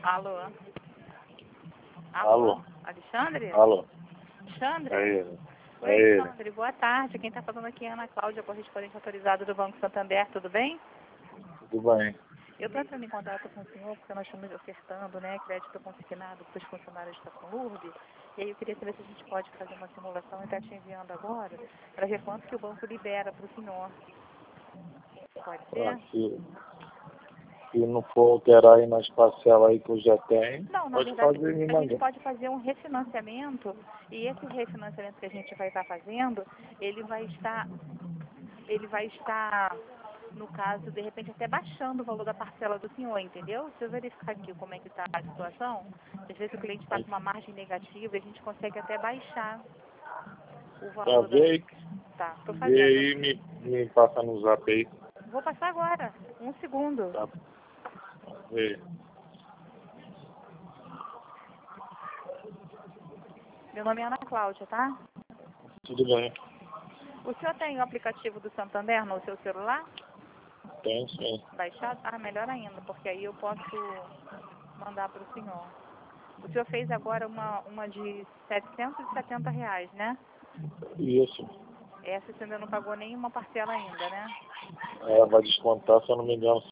Alô? Alô? Alexandre? Alô? Alexandre? Aí, Oi, aí. Alexandre, boa tarde. Quem está falando aqui é a Ana Cláudia, correspondente autorizada do Banco Santander, tudo bem? Tudo bem. Eu estou entrando em contato com o senhor porque nós estamos ofertando, né, crédito consignado para os funcionários da Conurb. E aí eu queria saber se a gente pode fazer uma simulação e está te enviando agora para ver quanto que o banco libera para o senhor. Pode ser? Se não for alterar aí nas parcelas aí que eu já tenho, Não, na pode verdade, fazer e me a gente mandar. pode fazer um refinanciamento e esse refinanciamento que a gente vai estar fazendo, ele vai estar, no caso, de repente, até baixando o valor da parcela do senhor, entendeu? Deixa eu verificar aqui como é que está a situação. Às vezes o cliente está com uma margem negativa e a gente consegue até baixar o Tá, valor da... Tá, estou vê fazendo. aí e me passa no zap aí. Vou passar agora, um segundo. Tá, vê. Meu nome é Ana Cláudia, tá? Tudo bem. O senhor tem o aplicativo do Santander no seu celular? Tem sim. Baixado? Ah, melhor ainda, porque aí eu posso mandar para o senhor. O senhor fez agora uma de R$ 770, né? Isso. Essa você ainda não pagou nenhuma parcela ainda, né? Vai descontar, se eu não me engano,